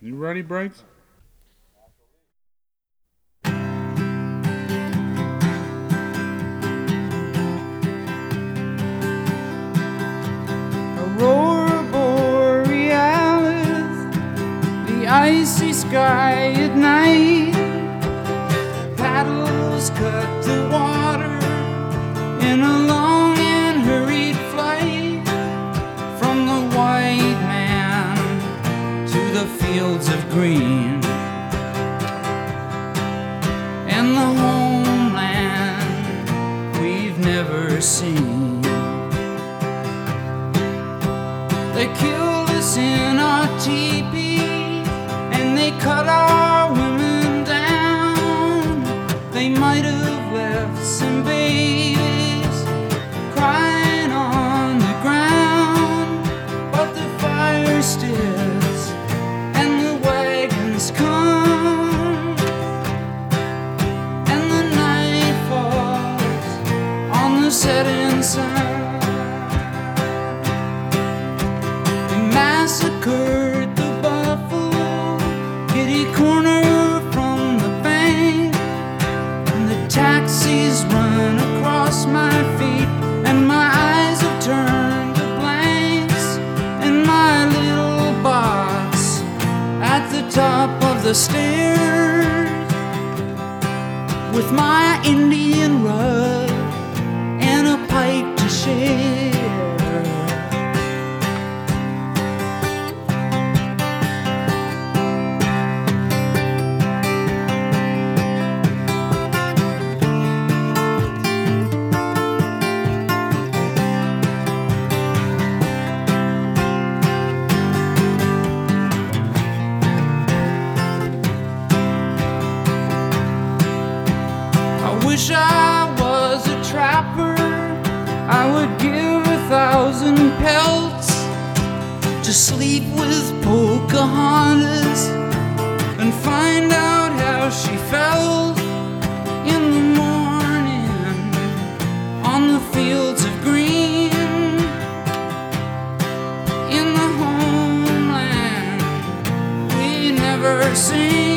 You ready, Briggs? Aurora borealis, the icy sky at night. Paddles cut the water in a long and hurried flight from the white man to the fields of green and the homeland we've never seen. They killed us in our teepee and they cut our women down. They might have left some babies crying on the ground, but the fire stills and the wagons come and the night falls on the setting sun. Massacred the buffalo, kitty corner from the bank, and the taxis run across my feet, and my eyes have turned to blanks, and my little box at the top of the stairs with my Indian rug and a pipe to share. Wish I was a trapper, I would give 1,000 pelts to sleep with Pocahontas and find out how she felt in the morning on the fields of green in the homeland we never seen.